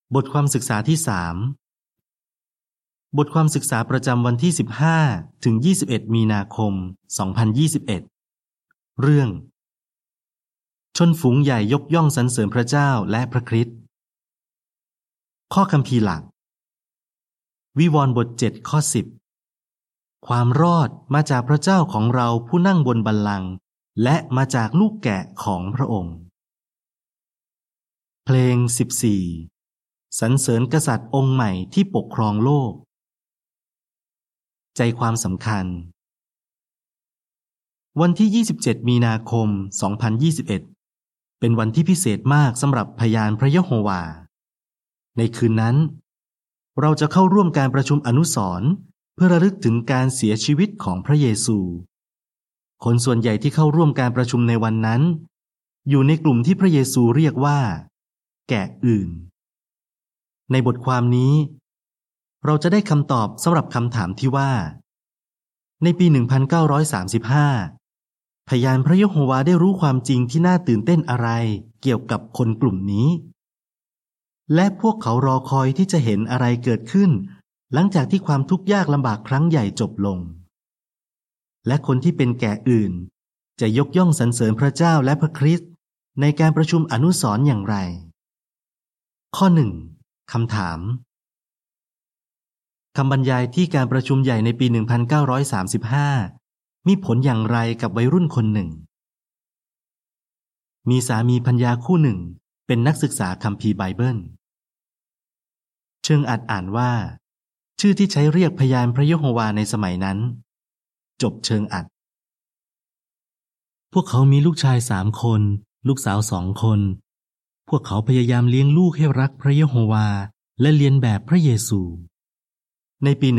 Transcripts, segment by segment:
บทความศึกษาที่3บทความศึกษาประจำวันที่15ถึง21มีนาคม2021เรื่องชนฝูงใหญ่ยกย่องสรรเสริญพระเจ้าและพระคริสต์ข้อคัมภีร์หลักวิวรณ์บท7ข้อ10ความรอดมาจากพระเจ้าของเราผู้นั่งบนบัลลังก์และมาจากลูกแกะของพระองค์เพลง14สรรเสริญกษัตริย์องค์ใหม่ที่ปกครองโลกใจความสำคัญวันที่27มีนาคม2021เป็นวันที่พิเศษมากสำหรับพยานพระยะโฮวาในคืนนั้นเราจะเข้าร่วมการประชุมอนุสรณ์เพื่อระลึกถึงการเสียชีวิตของพระเยซูคนส่วนใหญ่ที่เข้าร่วมการประชุมในวันนั้นอยู่ในกลุ่มที่พระเยซูเรียกว่าแกะอื่นในบทความนี้เราจะได้คำตอบสำหรับคำถามที่ว่าในปี 1935 พยานพระยะโฮวาได้รู้ความจริงที่น่าตื่นเต้นอะไรเกี่ยวกับคนกลุ่มนี้และพวกเขารอคอยที่จะเห็นอะไรเกิดขึ้นหลังจากที่ความทุกข์ยากลำบากครั้งใหญ่จบลงและคนที่เป็นแก่อื่นจะยกย่องสรรเสริญพระเจ้าและพระคริสต์ในการประชุมอนุสรณ์อย่างไรข้อ 1 คำถามคำบรรยายที่การประชุมใหญ่ในปี 1935 มีผลอย่างไรกับวัยรุ่นคนหนึ่งมีสามีภรรยาคู่หนึ่งเป็นนักศึกษาคัมภีร์ไบเบิลเชิงอ่านว่าชื่อที่ใช้เรียกพยานพระยะโฮวาในสมัยนั้นจบเชิงอัดพวกเขามีลูกชาย3 คนลูกสาว2 คนพวกเขาพยายามเลี้ยงลูกให้รักพระยะโฮวาและเลียนแบบพระเยซูในปี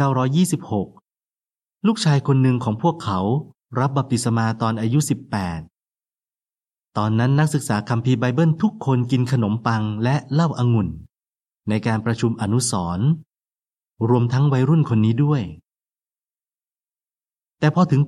1926 ลูกชายคนหนึ่งของพวกเขารับบัพติศมาตอนอายุ 18 ตอนนั้นนักศึกษาคัมภีร์ไบเบิลทุกคนกินขนมปังและเหล้าองุ่นในการประชุมอนุสรณ์รวมทั้งวัยรุ่นคนนี้ด้วยแต่พอถึงปี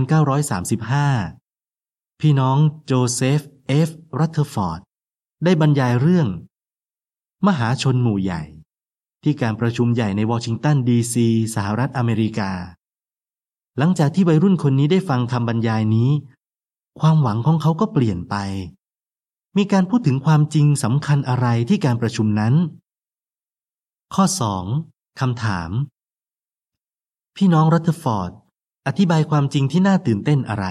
1935 พี่น้องโจเซฟ F. รัตเทอร์ฟอร์ดได้บรรยายเรื่องมหาชนหมู่ใหญ่ที่การประชุมใหญ่ในวอชิงตันดีซีสหรัฐอเมริกาหลังจากที่วัยรุ่นคนนี้ได้ฟังคำบรรยายนี้ความหวังของเขาก็เปลี่ยนไปมีการพูดถึงความจริงสำคัญอะไรที่การประชุมนั้นข้อ 2 คำถามพี่น้องรัตเทอร์ฟอร์ดอธิบายความจริงที่น่าตื่นเต้นอะไร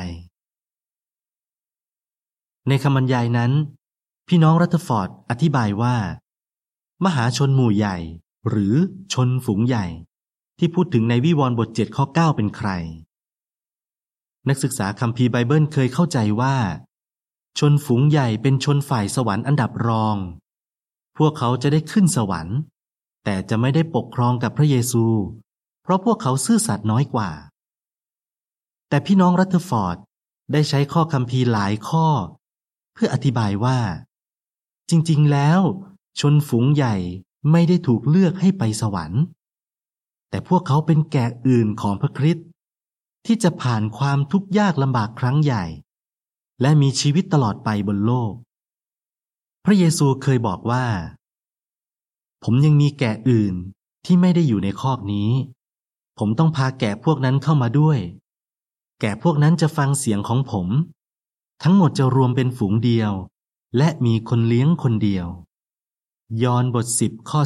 ในคำบรรยายนั้นพี่น้องรัตเทอร์ฟอร์ดอธิบายว่ามหาชนหมู่ใหญ่หรือชนฝูงใหญ่ที่พูดถึงในวิวรณ์บท7ข้อ9เป็นใครนักศึกษาคัมภีร์ไบเบิลเคยเข้าใจว่าชนฝูงใหญ่เป็นชนฝ่ายสวรรค์อันดับรองพวกเขาจะได้ขึ้นสวรรค์แต่จะไม่ได้ปกครองกับพระเยซูเพราะพวกเขาซื่อสัตย์น้อยกว่าแต่พี่น้องรัตเทอร์ฟอร์ดได้ใช้ข้อคัมภีร์หลายข้อเพื่ออธิบายว่าจริงๆแล้วชนฝูงใหญ่ไม่ได้ถูกเลือกให้ไปสวรรค์แต่พวกเขาเป็นแกะอื่นของพระคริสต์ที่จะผ่านความทุกข์ยากลำบากครั้งใหญ่และมีชีวิตตลอดไปบนโลกพระเยซูเคยบอกว่าผมยังมีแกะอื่นที่ไม่ได้อยู่ในคอกนี้ผมต้องพาแกะพวกนั้นเข้ามาด้วยแกะพวกนั้นจะฟังเสียงของผมทั้งหมดจะรวมเป็นฝูงเดียวและมีคนเลี้ยงคนเดียวยอห์นบท10ข้อ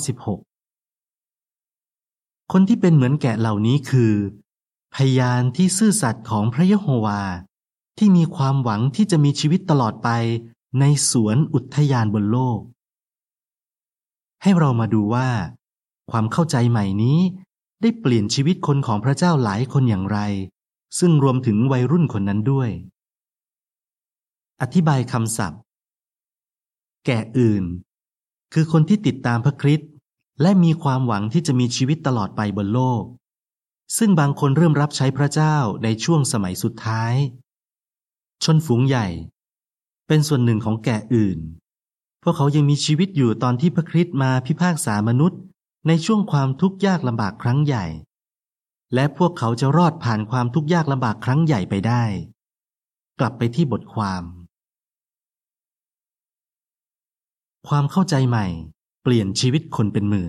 16คนที่เป็นเหมือนแกะเหล่านี้คือพยานที่ซื่อสัตย์ของพระยะโฮวาที่มีความหวังที่จะมีชีวิตตลอดไปในสวนอุทยานบนโลกให้เรามาดูว่าความเข้าใจใหม่นี้ได้เปลี่ยนชีวิตคนของพระเจ้าหลายคนอย่างไรซึ่งรวมถึงวัยรุ่นคนนั้นด้วยอธิบายคำศัพท์แกะอื่นคือคนที่ติดตามพระคริสต์และมีความหวังที่จะมีชีวิตตลอดไปบนโลกซึ่งบางคนเริ่มรับใช้พระเจ้าในช่วงสมัยสุดท้ายชนฝูงใหญ่เป็นส่วนหนึ่งของแกะอื่นพวกเขายังมีชีวิตอยู่ตอนที่พระคริสต์มาพิพากษามนุษย์ในช่วงความทุกข์ยากลำบากครั้งใหญ่และพวกเขาจะรอดผ่านความทุกข์ยากลำบากครั้งใหญ่ไปได้กลับไปที่บทความเข้าใจใหม่เปลี่ยนชีวิตคนเป็นหมื่น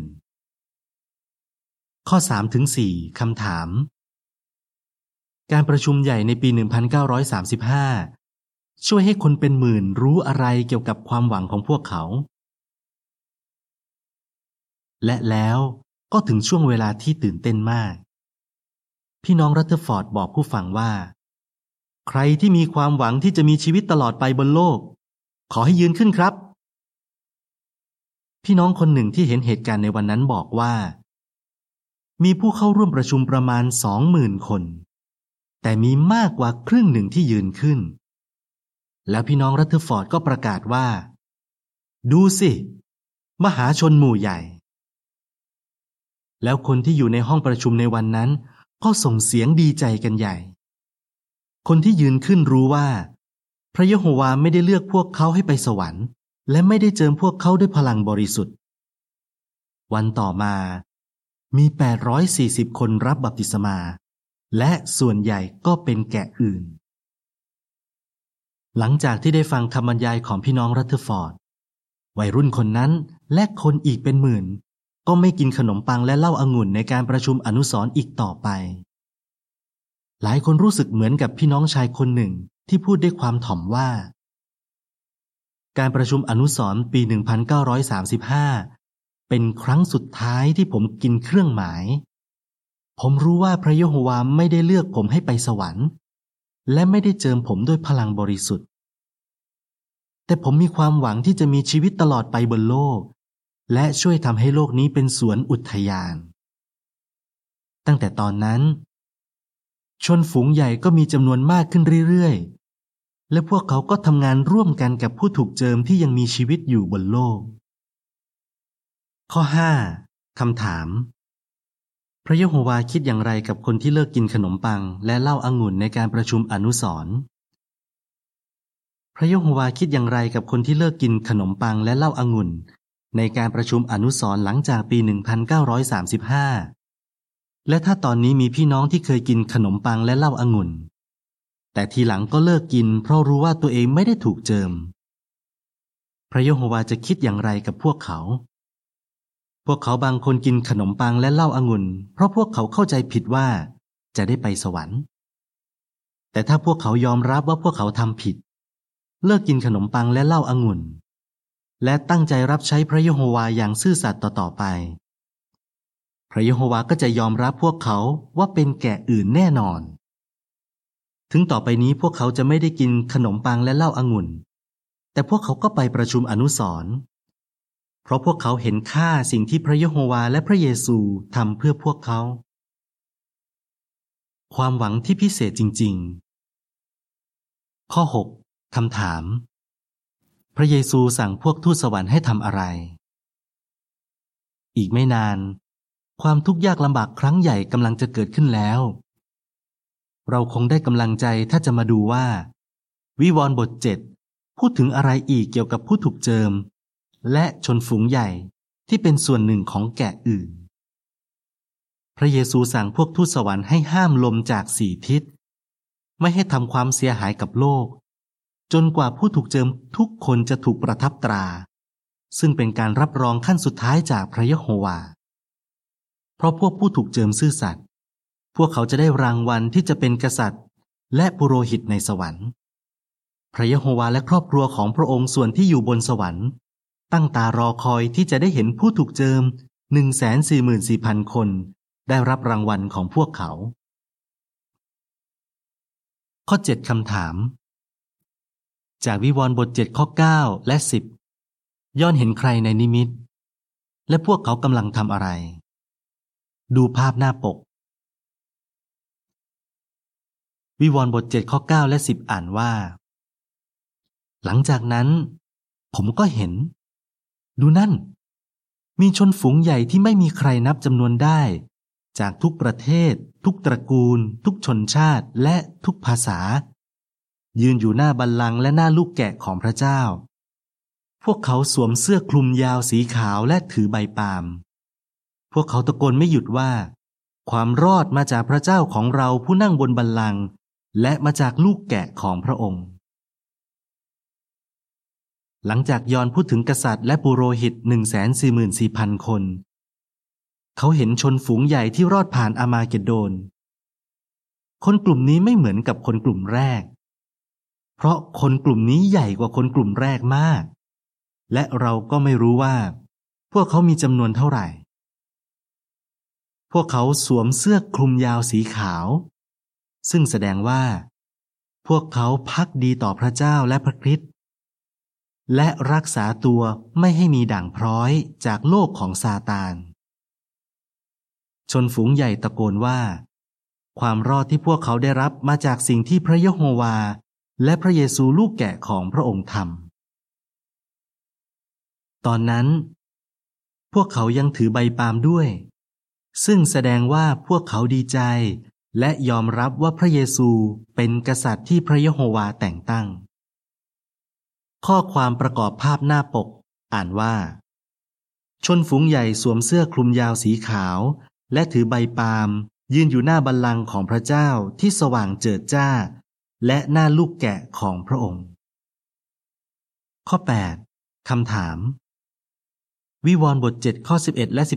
ข้อ 3-4 คำถาม การประชุมใหญ่ในปี 1935 ช่วยให้คนเป็นหมื่นรู้อะไรเกี่ยวกับความหวังของพวกเขา และแล้วก็ถึงช่วงเวลาที่ตื่นเต้นมาก พี่น้องรัตเทอร์ฟอร์ดบอกผู้ฟังว่าใครที่มีความหวังที่จะมีชีวิตตลอดไปบนโลกขอให้ยืนขึ้นครับพี่น้องคนหนึ่งที่เห็นเหตุการณ์ในวันนั้นบอกว่ามีผู้เข้าร่วมประชุมประมาณ 20,000 คนแต่มีมากกว่าครึ่งหนึ่งที่ยืนขึ้นแล้วพี่น้องรัตเทอร์ฟอร์ดก็ประกาศว่าดูสิมหาชนหมู่ใหญ่แล้วคนที่อยู่ในห้องประชุมในวันนั้นก็ส่งเสียงดีใจกันใหญ่คนที่ยืนขึ้นรู้ว่าพระยะโฮวาไม่ได้เลือกพวกเขาให้ไปสวรรค์และไม่ได้เจิมพวกเขาด้วยพลังบริสุทธิ์วันต่อมามี840คนรับบัพติศมาและส่วนใหญ่ก็เป็นแกะอื่นหลังจากที่ได้ฟังคำบรรยายของพี่น้องรัตเทอร์ฟอร์ดวัยรุ่นคนนั้นและคนอีกเป็นหมื่นก็ไม่กินขนมปังและเหล้าองุ่นในการประชุมอนุสรณ์อีกต่อไปหลายคนรู้สึกเหมือนกับพี่น้องชายคนหนึ่งที่พูดด้วยความถ่อมว่าการประชุมอนุสรณ์ปี 1935 เป็นครั้งสุดท้ายที่ผมกินเครื่องหมายผมรู้ว่าพระยะโฮวาไม่ได้เลือกผมให้ไปสวรรค์และไม่ได้เจิมผมด้วยพลังบริสุทธิ์แต่ผมมีความหวังที่จะมีชีวิตตลอดไปบนโลกและช่วยทำให้โลกนี้เป็นสวนอุทยานตั้งแต่ตอนนั้นชนฝูงใหญ่ก็มีจำนวนมากขึ้นเรื่อยๆและพวกเขาก็ทำงานร่วมกันกับผู้ถูกเจิมที่ยังมีชีวิตอยู่บนโลกข้อ 5 คำถามพระยะโฮวาคิดอย่างไรกับคนที่เลิกกินขนมปังและเหล้าองุ่นในการประชุมอนุสรณ์พระยะโฮวาคิดอย่างไรกับคนที่เลิกกินขนมปังและเหล้าองุ่นในการประชุมอนุสรณ์หลังจากปี 1935 และถ้าตอนนี้มีพี่น้องที่เคยกินขนมปังและเหล้าองุ่นแต่ทีหลังก็เลิกกินเพราะรู้ว่าตัวเองไม่ได้ถูกเจิมพระยะโฮวาจะคิดอย่างไรกับพวกเขาบางคนกินขนมปังและเหล้าองุ่นเพราะพวกเขาเข้าใจผิดว่าจะได้ไปสวรรค์แต่ถ้าพวกเขายอมรับว่าพวกเขาทำผิดเลิกกินขนมปังและเหล้าองุ่นและตั้งใจรับใช้พระยะโฮวาอย่างซื่อสัตย์ต่อไปพระยะโฮวาก็จะยอมรับพวกเขาว่าเป็นแกะอื่นแน่นอนถึงต่อไปนี้พวกเขาจะไม่ได้กินขนมปังและเหล้าองุ่นแต่พวกเขาก็ไปประชุมอนุสรณ์เพราะพวกเขาเห็นค่าสิ่งที่พระยะโฮวาและพระเยซูทำเพื่อพวกเขาความหวังที่พิเศษจริงๆข้อ 6 คำถามพระเยซูสั่งพวกทูตสวรรค์ให้ทำอะไรอีกไม่นานความทุกข์ยากลำบากครั้งใหญ่กำลังจะเกิดขึ้นแล้วเราคงได้กำลังใจถ้าจะมาดูว่าวิวรณ์บท 7 พูดถึงอะไรอีกเกี่ยวกับผู้ถูกเจิมและชนฝูงใหญ่ที่เป็นส่วนหนึ่งของแกะอื่นพระเยซูสั่งพวกทูตสวรรค์ให้ห้ามลมจาก4 ทิศไม่ให้ทำความเสียหายกับโลกจนกว่าผู้ถูกเจิมทุกคนจะถูกประทับตราซึ่งเป็นการรับรองขั้นสุดท้ายจากพระยะโฮวาเพราะพวกผู้ถูกเจิมซื่อสัตย์พวกเขาจะได้รางวัลที่จะเป็นกษัตริย์และปุโรหิตในสวรรค์พระยะโฮวาและครอบครัวของพระองค์ส่วนที่อยู่บนสวรรค์ตั้งตารอคอยที่จะได้เห็นผู้ถูกเจิม 144,000 คนได้รับรางวัลของพวกเขาข้อ 7 คำถามจากวิวรณ์บท 7 ข้อ 9 และ 10 ย้อนเห็นใครในนิมิตและพวกเขากำลังทำอะไรดูภาพหน้าปกวิวรณ์บท 7 ข้อ 9 และ 10 อ่านว่าหลังจากนั้นผมก็เห็นดูนั่นมีชนฝูงใหญ่ที่ไม่มีใครนับจำนวนได้จากทุกประเทศทุกตระกูลทุกชนชาติและทุกภาษายืนอยู่หน้าบัลลังก์และหน้าลูกแกะของพระเจ้าพวกเขาสวมเสื้อคลุมยาวสีขาวและถือใบปาล์มพวกเขาตะโกนไม่หยุดว่าความรอดมาจากพระเจ้าของเราผู้นั่งบนบัลลังก์และมาจากลูกแกะของพระองค์หลังจากยอห์นพูดถึงกษัตริย์และปุโรหิต 144,000 คน เขาเห็นชนฝูงใหญ่ที่รอดผ่านอามาเกดโดนคนกลุ่มนี้ไม่เหมือนกับคนกลุ่มแรกเพราะคนกลุ่มนี้ใหญ่กว่าคนกลุ่มแรกมากและเราก็ไม่รู้ว่าพวกเขามีจำนวนเท่าไหร่พวกเขาสวมเสื้อคลุมยาวสีขาวซึ่งแสดงว่าพวกเขาภักดีต่อพระเจ้าและพระคริสต์และรักษาตัวไม่ให้มีด่างพร้อยจากโลกของซาตานชนฝูงใหญ่ตะโกนว่าความรอดที่พวกเขาได้รับมาจากสิ่งที่พระยะโฮวาและพระเยซูลูกแกะของพระองค์ทำตอนนั้นพวกเขายังถือใบปาล์มด้วยซึ่งแสดงว่าพวกเขาดีใจและยอมรับว่าพระเยซูเป็นกษัตริย์ที่พระยะโฮวาแต่งตั้งข้อความประกอบภาพหน้าปกอ่านว่าชนฝูงใหญ่สวมเสื้อคลุมยาวสีขาวและถือใบปาล์มยืนอยู่หน้าบัลลังก์ของพระเจ้าที่สว่างเจิดจ้าและหน้าลูกแกะของพระองค์ข้อ 8 คำถามวิวรณ์บท 7 ข้อ 11 และ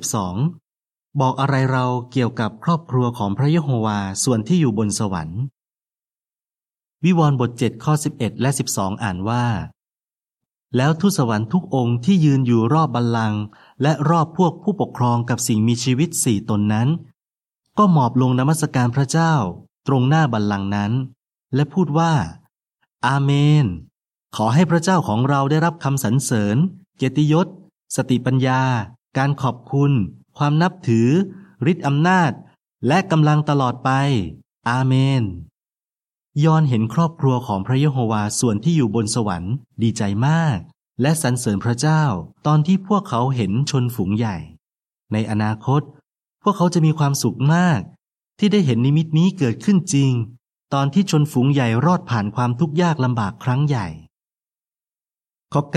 12 บอกอะไรเราเกี่ยวกับครอบครัวของพระยะโฮวาส่วนที่อยู่บนสวรรค์วิวรณ์บท 7 ข้อ 11 และ 12 อ่านว่าแล้วทูตสวรรค์ทุกองค์ที่ยืนอยู่รอบบัลลังก์และรอบพวกผู้ปกครองกับสิ่งมีชีวิต4 ตนนั้นก็หมอบลงนมัสการพระเจ้าตรงหน้าบัลลังก์นั้นและพูดว่าอาเมนขอให้พระเจ้าของเราได้รับคำสรรเสริญเกียรติยศสติปัญญาการขอบคุณความนับถือฤทธิ์อำนาจและกำลังตลอดไปอาเมนยอห์นเห็นครอบครัวของพระยะโฮวาส่วนที่อยู่บนสวรรค์ดีใจมากและสรรเสริญพระเจ้าตอนที่พวกเขาเห็นชนฝูงใหญ่ในอนาคตพวกเขาจะมีความสุขมากที่ได้เห็นนิมิตนี้เกิดขึ้นจริงตอนที่ชนฝูงใหญ่รอดผ่านความทุกข์ยากลำบากครั้งใหญ่ข้อ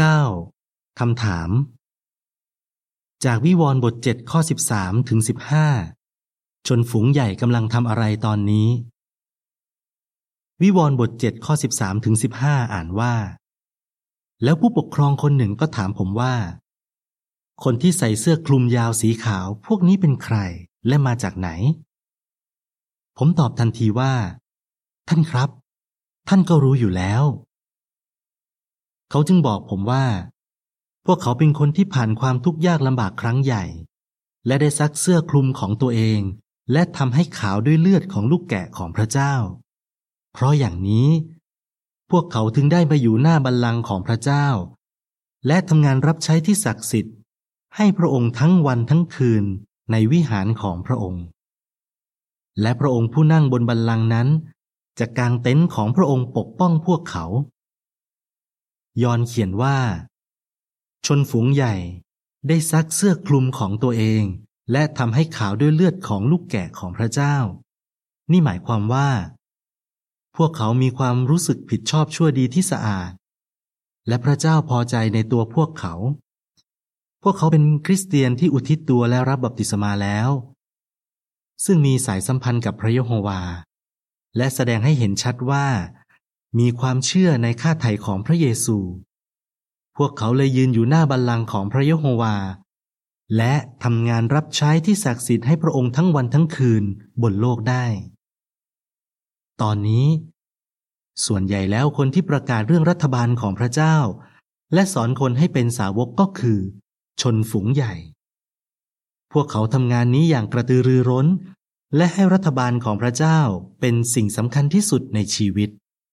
9 คำถามจากวิวรณ์บท 7 ข้อ 13 ถึง 15 ชนฝูงใหญ่กำลังทำอะไรตอนนี้วิวรณ์บท 7 ข้อ 13 ถึง 15 อ่านว่าแล้วผู้ปกครองคนหนึ่งก็ถามผมว่าคนที่ใส่เสื้อคลุมยาวสีขาวพวกนี้เป็นใครและมาจากไหนผมตอบทันทีว่าท่านครับท่านก็รู้อยู่แล้วเขาจึงบอกผมว่าพวกเขาเป็นคนที่ผ่านความทุกข์ยากลำบากครั้งใหญ่และได้ซักเสื้อคลุมของตัวเองและทำให้ขาวด้วยเลือดของลูกแกะของพระเจ้าเพราะอย่างนี้พวกเขาถึงได้มาอยู่หน้าบัลลังก์ของพระเจ้าและทำงานรับใช้ที่ศักดิ์สิทธิ์ให้พระองค์ทั้งวันทั้งคืนในวิหารของพระองค์และพระองค์ผู้นั่งบนบัลลังก์นั้นจะกางเต็นท์ของพระองค์ปกป้องพวกเขายอห์นเขียนว่าชนฝูงใหญ่ได้ซักเสื้อคลุมของตัวเองและทำให้ขาวด้วยเลือดของลูกแกะของพระเจ้านี่หมายความว่าพวกเขามีความรู้สึกผิดชอบชั่วดีที่สะอาดและพระเจ้าพอใจในตัวพวกเขาเป็นคริสเตียนที่อุทิศตัวและรับบัพติศมาแล้วซึ่งมีสายสัมพันธ์กับพระยะโฮวาและแสดงให้เห็นชัดว่ามีความเชื่อในค่าไถ่ของพระเยซูพวกเขาเลยยืนอยู่หน้าบัลลังก์ของพระยะโฮวาและทำงานรับใช้ที่ศักดิ์สิทธิ์ให้พระองค์ทั้งวันทั้งคืนบนโลกได้ตอนนี้ส่วนใหญ่แล้วคนที่ประกาศเรื่องรัฐบาลของพระเจ้าและสอนคนให้เป็นสาวกก็คือชนฝูงใหญ่พวกเขาทำงานนี้อย่างกระตือรือร้นและให้รัฐบาลของพระเจ้าเป็นสิ่งสำคัญที่สุดในชีวิต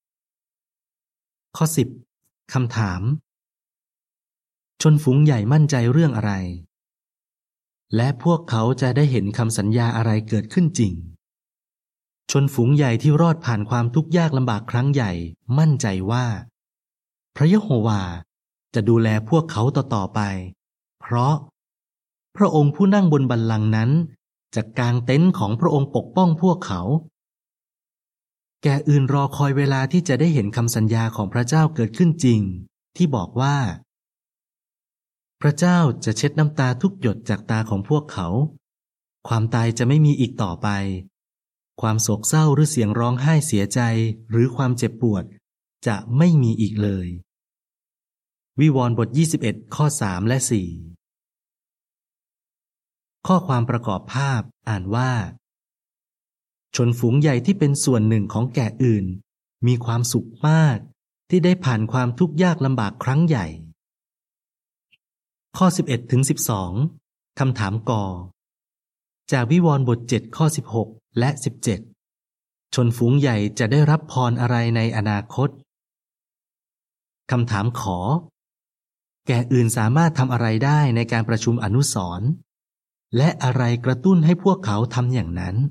ข้อ 10 คำถามชนฝูงใหญ่มั่นใจเรื่องอะไรและพวกเขาจะได้เห็นคำสัญญาอะไรเกิดขึ้นจริงชนฝูงใหญ่ที่รอดผ่านความทุกข์ยากลำบากครั้งใหญ่มั่นใจว่าพระยะโฮวาจะดูแลพวกเขาต่อไปเพราะพระองค์ผู้นั่งบนบัลลังก์นั้นจะกางเต็นท์ของพระองค์ปกป้องพวกเขาแก่อื่นรอคอยเวลาที่จะได้เห็นคำสัญญาของพระเจ้าเกิดขึ้นจริงที่บอกว่าพระเจ้าจะเช็ดน้ำตาทุกหยดจากตาของพวกเขาความตายจะไม่มีอีกต่อไปความโศกเศร้าหรือเสียงร้องไห้เสียใจหรือความเจ็บปวดจะไม่มีอีกเลยวิวรณ์บท21ข้อ3และ4ข้อความประกอบภาพอ่านว่าชนฝูงใหญ่ที่เป็นส่วนหนึ่งของแกะอื่นมีความสุขมากที่ได้ผ่านความทุกข์ยากลำบากครั้งใหญ่ข้อ11ถึง12คำถามกจากวิวรณ์บท7ข้อ16และ17ชนฝูงใหญ่จะได้รับพรอะไรในอนาคตคำถามขอแกะอื่นสามารถทำอะไรได้ในการประชุมอนุสรณ์และอะไรกระตุ้นให้พวกเขาทำอย่างนั้น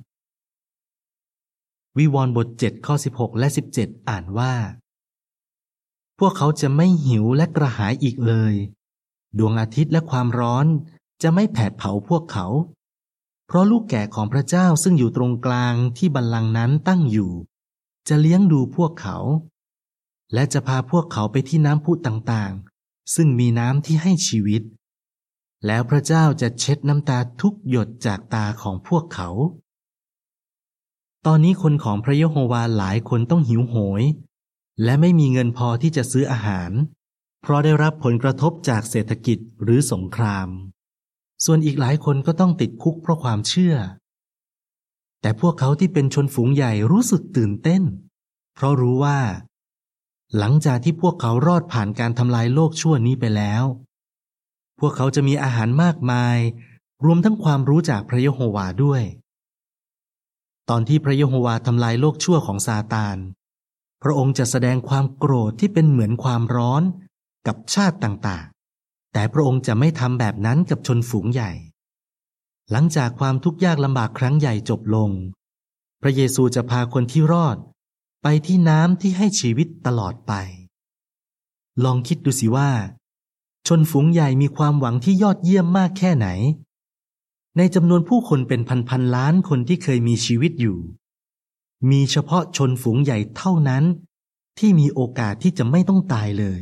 วิวรณ์บท7ข้อ16และ17อ่านว่าพวกเขาจะไม่หิวและกระหายอีกเลยดวงอาทิตย์และความร้อนจะไม่แผดเผาพวกเขาเพราะลูกแกะของพระเจ้าซึ่งอยู่ตรงกลางที่บัลลังก์นั้นตั้งอยู่จะเลี้ยงดูพวกเขาและจะพาพวกเขาไปที่น้ำพุต่างๆซึ่งมีน้ำที่ให้ชีวิตแล้วพระเจ้าจะเช็ดน้ำตาทุกหยดจากตาของพวกเขาตอนนี้คนของพระยะโฮวาหลายคนต้องหิวโหยและไม่มีเงินพอที่จะซื้ออาหารเพราะได้รับผลกระทบจากเศรษฐกิจหรือสงครามส่วนอีกหลายคนก็ต้องติดคุกเพราะความเชื่อแต่พวกเขาที่เป็นชนฝูงใหญ่รู้สึกตื่นเต้นเพราะรู้ว่าหลังจากที่พวกเขารอดผ่านการทำลายโลกชั่วนี้ไปแล้วพวกเขาจะมีอาหารมากมายรวมทั้งความรู้จากพระยะโฮวาด้วยตอนที่พระยะโฮวาทำลายโลกชั่วของซาตานพระองค์จะแสดงความโกรธที่เป็นเหมือนความร้อนกับชาติต่างๆแต่พระองค์จะไม่ทำแบบนั้นกับชนฝูงใหญ่หลังจากความทุกข์ยากลำบากครั้งใหญ่จบลงพระเยซูจะพาคนที่รอดไปที่น้ำที่ให้ชีวิตตลอดไปลองคิดดูสิว่าชนฝูงใหญ่มีความหวังที่ยอดเยี่ยมมากแค่ไหนในจำนวนผู้คนเป็นพันๆล้านคนที่เคยมีชีวิตอยู่มีเฉพาะชนฝูงใหญ่เท่านั้นที่มีโอกาสที่จะไม่ต้องตายเลย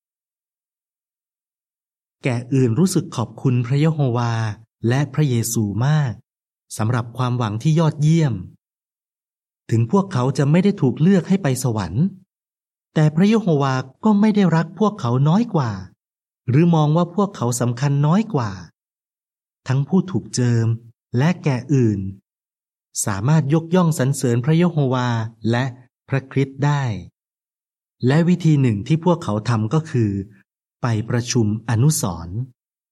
แกะอื่นรู้สึกขอบคุณพระยะโฮวาและพระเยซูมากสำหรับความหวังที่ยอดเยี่ยมถึงพวกเขาจะไม่ได้ถูกเลือกให้ไปสวรรค์แต่พระยะโฮวาก็ไม่ได้รักพวกเขาน้อยกว่าหรือมองว่าพวกเขาสำคัญน้อยกว่าทั้งผู้ถูกเจิมและแกะอื่นสามารถยกย่องสรรเสริญพระยะโฮวาและพระคริสต์ได้และวิธีหนึ่งที่พวกเขาทำก็คือไปประชุมอนุสรณ์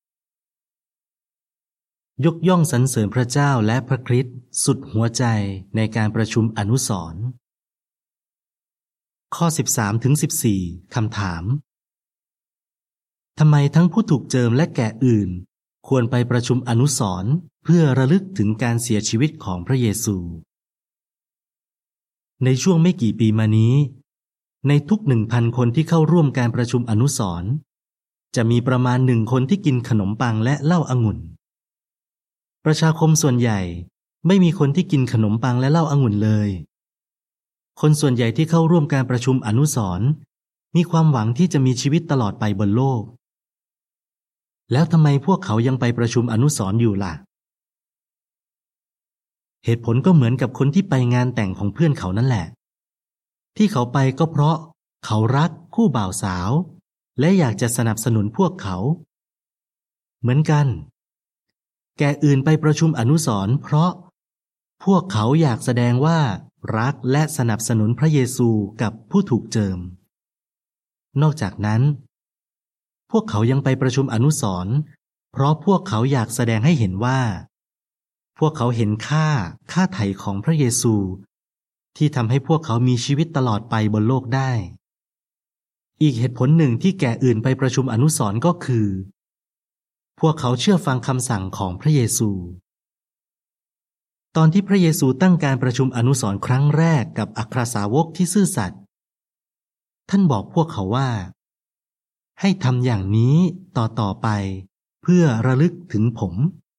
ยกย่องสรรเสริญพระเจ้าและพระคริสต์สุดหัวใจในการประชุมอนุสรณ์ข้อ13ถึง14คำถามทำไมทั้งผู้ถูกเจิมและแกะอื่นควรไปประชุมอนุสรณ์เพื่อระลึกถึงการเสียชีวิตของพระเยซูในช่วงไม่กี่ปีมานี้ในทุก 1,000 คนที่เข้าร่วมการประชุมอนุสรณ์จะมีประมาณ1 คนที่กินขนมปังและเหล้าองุ่นประชาคมส่วนใหญ่ไม่มีคนที่กินขนมปังและเหล้าองุ่นเลยคนส่วนใหญ่ที่เข้าร่วมการประชุมอนุสรณ์มีความหวังที่จะมีชีวิตตลอดไปบนโลกแล้วทำไมพวกเขายังไปประชุมอนุสรณ์อยู่ล่ะเหตุผลก็เหมือนกับคนที่ไปงานแต่งของเพื่อนเขานั่นแหละที่เขาไปก็เพราะเขารักคู่บ่าวสาวและอยากจะสนับสนุนพวกเขาเหมือนกันแกอื่นไปประชุมอนุสรณ์เพราะพวกเขาอยากแสดงว่ารักและสนับสนุนพระเยซูกับผู้ถูกเจิมนอกจากนั้นพวกเขายังไปประชุมอนุสรณ์เพราะพวกเขาอยากแสดงให้เห็นว่าพวกเขาเห็นค่าไถ่ของพระเยซูที่ทำให้พวกเขามีชีวิตตลอดไปบนโลกได้อีกเหตุผลหนึ่งที่แก่อื่นไปประชุมอนุสรณ์ก็คือพวกเขาเชื่อฟังคำสั่งของพระเยซูตอนที่พระเยซูตั้งการประชุมอนุสรณ์ครั้งแรกกับอัครสาวกที่ซื่อสัตย์ท่านบอกพวกเขาว่าให้ทำอย่างนี้ต่อไปเพื่อระลึกถึงผม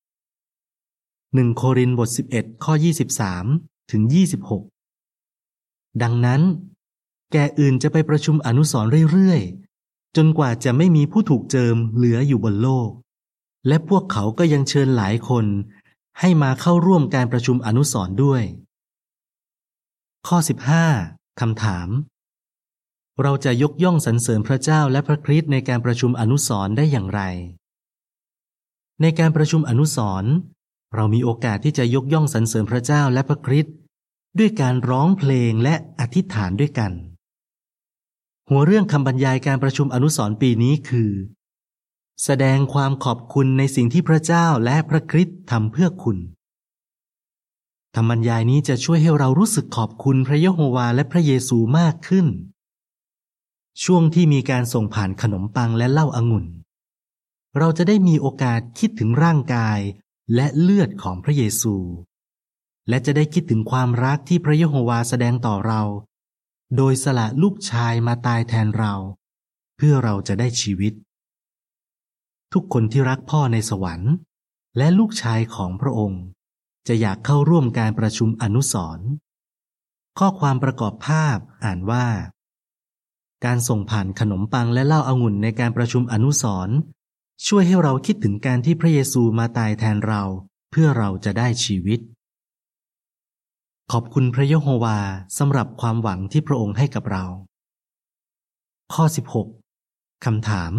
1 โครินธ์บท11ข้อ23ถึง26ดังนั้นแกอื่นจะไปประชุมอนุสรณ์เรื่อยๆจนกว่าจะไม่มีผู้ถูกเจิมเหลืออยู่บนโลกและพวกเขาก็ยังเชิญหลายคนให้มาเข้าร่วมการประชุมอนุสรณ์ด้วยข้อ15คำถามเราจะยกย่องสรรเสริญพระเจ้าและพระคริสต์ในการประชุมอนุสรณ์ได้อย่างไรในการประชุมอนุสรณ์เรามีโอกาสที่จะยกย่องสรรเสริญพระเจ้าและพระคริสต์ด้วยการร้องเพลงและอธิษฐานด้วยกันหัวเรื่องคำบรรยายการประชุมอนุสรณ์ปีนี้คือแสดงความขอบคุณในสิ่งที่พระเจ้าและพระคริสต์ทำเพื่อคุณคำบรรยายนี้จะช่วยให้เรารู้สึกขอบคุณพระยะโฮวาและพระเยซูมากขึ้นช่วงที่มีการส่งผ่านขนมปังและเหล้าองุ่นเราจะได้มีโอกาสคิดถึงร่างกายและเลือดของพระเยซูและจะได้คิดถึงความรักที่พระยะโฮวาแสดงต่อเราโดยสละลูกชายมาตายแทนเราเพื่อเราจะได้ชีวิตทุกคนที่รักพ่อในสวรรค์และลูกชายของพระองค์จะอยากเข้าร่วมการประชุมอนุสรณ์ข้อความประกอบภาพอ่านว่าการส่งผ่านขนมปังและเหล้าองุ่นในการประชุมอนุสรณ์ช่วยให้เราคิดถึงการที่พระเยซูมาตายแทนเราเพื่อเราจะได้ชีวิตขอบคุณพระยะโฮวาสำหรับความหวังที่พระองค์ให้กับเราข้อ16คำถาม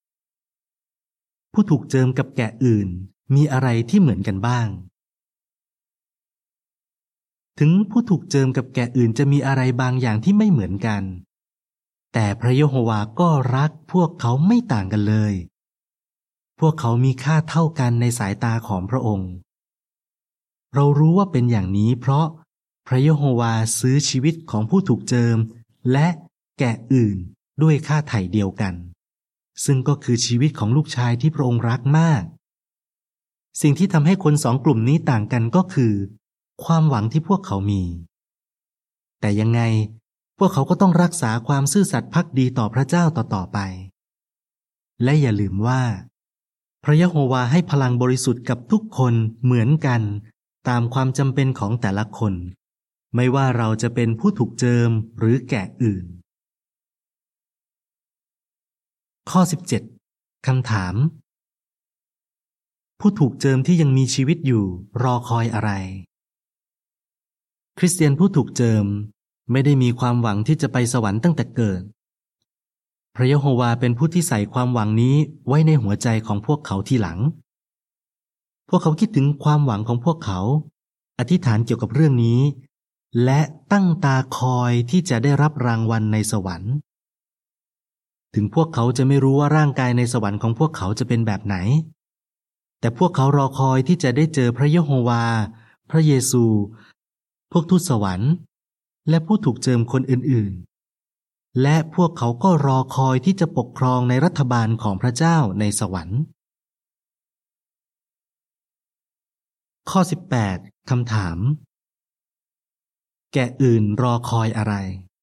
ผู้ถูกเจิมกับแกะอื่นมีอะไรที่เหมือนกันบ้างถึงผู้ถูกเจิมกับแกะอื่นจะมีอะไรบางอย่างที่ไม่เหมือนกันแต่พระยะโฮวาก็รักพวกเขาไม่ต่างกันเลยพวกเขามีค่าเท่ากันในสายตาของพระองค์เรารู้ว่าเป็นอย่างนี้เพราะพระยะโฮวาซื้อชีวิตของผู้ถูกเจิมและแกะอื่นด้วยค่าไถ่เดียวกันซึ่งก็คือชีวิตของลูกชายที่พระองค์รักมากสิ่งที่ทำให้คนสองกลุ่มนี้ต่างกันก็คือความหวังที่พวกเขามีแต่ยังไงพวกเขาก็ต้องรักษาความซื่อสัตย์ภักดีต่อพระเจ้าต่อไปและอย่าลืมว่าพระยะโฮวาให้พลังบริสุทธิ์กับทุกคนเหมือนกันตามความจำเป็นของแต่ละคนไม่ว่าเราจะเป็นผู้ถูกเจิมหรือแกะอื่นข้อ17คำถามผู้ถูกเจิมที่ยังมีชีวิตอยู่รอคอยอะไรคริสเตียนผู้ถูกเจิมไม่ได้มีความหวังที่จะไปสวรรค์ตั้งแต่เกิดพระยะโฮวาเป็นผู้ที่ใส่ความหวังนี้ไว้ในหัวใจของพวกเขาทีหลังพวกเขาคิดถึงความหวังของพวกเขาอธิษฐานเกี่ยวกับเรื่องนี้และตั้งตาคอยที่จะได้รับรางวัลในสวรรค์ถึงพวกเขาจะไม่รู้ว่าร่างกายในสวรรค์ของพวกเขาจะเป็นแบบไหนแต่พวกเขารอคอยที่จะได้เจอพระยะโฮวาพระเยซูพวกทูตสวรรค์และผู้ถูกเจิมคนอื่นๆและพวกเขาก็รอคอยที่จะปกครองในรัฐบาลของพระเจ้าในสวรรค์ข้อ18คำถามแกะอื่นรอคอยอะไร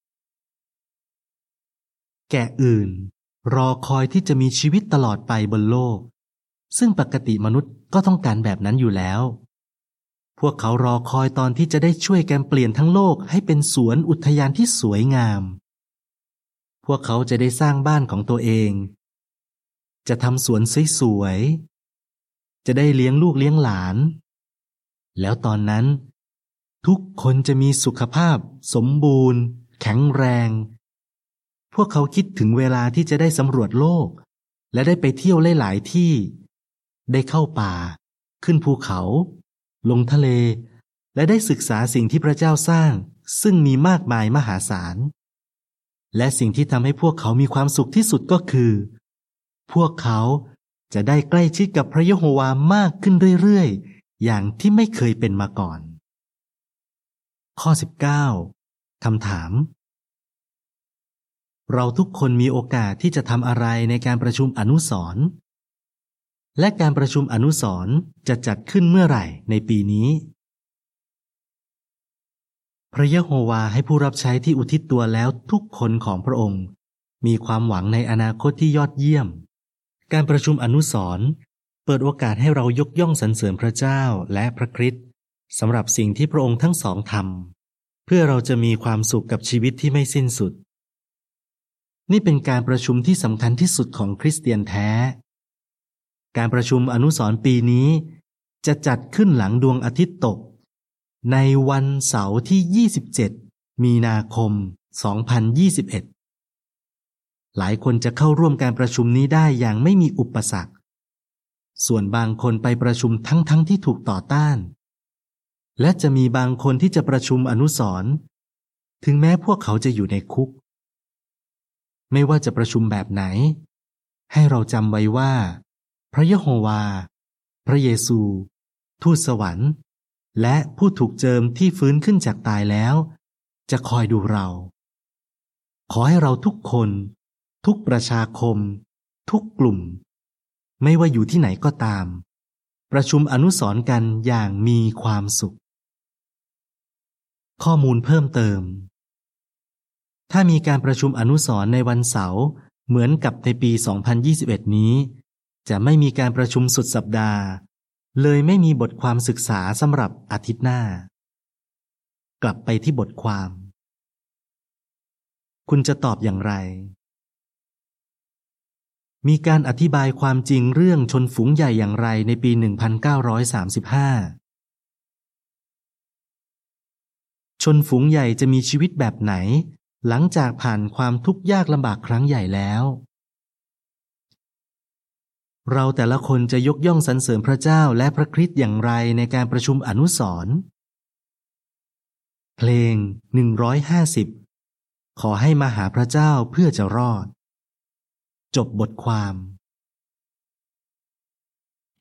แกะอื่นรอคอยที่จะมีชีวิตตลอดไปบนโลกซึ่งปกติมนุษย์ก็ต้องการแบบนั้นอยู่แล้วพวกเขารอคอยตอนที่จะได้ช่วยกันเปลี่ยนทั้งโลกให้เป็นสวนอุทยานที่สวยงามพวกเขาจะได้สร้างบ้านของตัวเองจะทำสวนสวยๆจะได้เลี้ยงลูกเลี้ยงหลานแล้วตอนนั้นทุกคนจะมีสุขภาพสมบูรณ์แข็งแรงพวกเขาคิดถึงเวลาที่จะได้สำรวจโลกและได้ไปเที่ยวหลายๆที่ได้เข้าป่าขึ้นภูเขาลงทะเลและได้ศึกษาสิ่งที่พระเจ้าสร้างซึ่งมีมากมายมหาศาลและสิ่งที่ทำให้พวกเขามีความสุขที่สุดก็คือพวกเขาจะได้ใกล้ชิดกับพระยะโฮวามากขึ้นเรื่อยๆอย่างที่ไม่เคยเป็นมาก่อนข้อ19คำถามเราทุกคนมีโอกาสที่จะทำอะไรในการประชุมอนุสรณ์และการประชุมอนุสรณ์จะจัดขึ้นเมื่อไหร่ในปีนี้พระยะโฮวาให้ผู้รับใช้ที่อุทิศตัวแล้วทุกคนของพระองค์มีความหวังในอนาคตที่ยอดเยี่ยมการประชุมอนุสรณ์เปิดโอกาสให้เรายกย่องสรรเสริญพระเจ้าและพระคริสต์สำหรับสิ่งที่พระองค์ทั้งสองทำเพื่อเราจะมีความสุขกับชีวิตที่ไม่สิ้นสุดนี่เป็นการประชุมที่สำคัญที่สุดของคริสเตียนแท้การประชุมอนุสรณ์ปีนี้จะจัดขึ้นหลังดวงอาทิตย์ตกในวันเสาร์ที่27มีนาคม2021 หลายคนจะเข้าร่วมการประชุมนี้ได้อย่างไม่มีอุปสรรคส่วนบางคนไปประชุมทั้งที่ถูกต่อต้านและจะมีบางคนที่จะประชุมอนุสรณ์ถึงแม้พวกเขาจะอยู่ในคุกไม่ว่าจะประชุมแบบไหนให้เราจำไว้ว่าพระยะโฮวาพระเยซูทูตสวรรค์และผู้ถูกเจิมที่ฟื้นขึ้นจากตายแล้วจะคอยดูเราขอให้เราทุกคนทุกประชาคมทุกกลุ่มไม่ว่าอยู่ที่ไหนก็ตามประชุมอนุสรณ์กันอย่างมีความสุขข้อมูลเพิ่มเติมถ้ามีการประชุมอนุสรณ์ในวันเสาร์เหมือนกับในปี 2021 นี้จะไม่มีการประชุมสุดสัปดาห์เลยไม่มีบทความศึกษาสำหรับอาทิตย์หน้ากลับไปที่บทความคุณจะตอบอย่างไรมีการอธิบายความจริงเรื่องชนฝูงใหญ่อย่างไรในปี 1935 ชนฝูงใหญ่จะมีชีวิตแบบไหนหลังจากผ่านความทุกข์ยากลำบากครั้งใหญ่แล้วเราแต่ละคนจะยกย่องสรรเสริญพระเจ้าและพระคริสต์อย่างไรในการประชุมอนุสรณ์เพลง150ขอให้มาหาพระเจ้าเพื่อจะรอดจบบทความ